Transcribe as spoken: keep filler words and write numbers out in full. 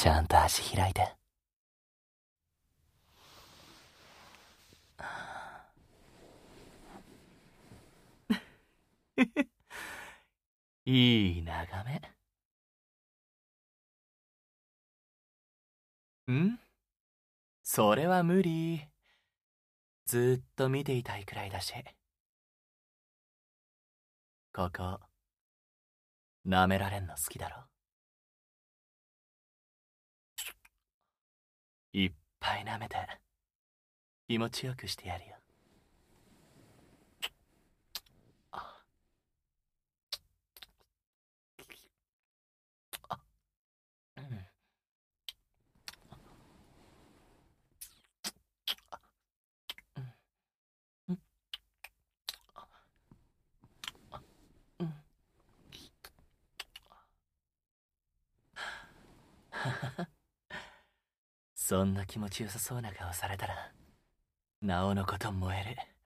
ちゃんと足開いて。いい眺め。ん？それは無理。ずーっと見ていたいくらいだし。ここ、舐められんの好きだろ。いっぱい舐めて、気持ちよくしてやるよ。そんな気持ちよさそうな顔されたら、なおのこと燃える。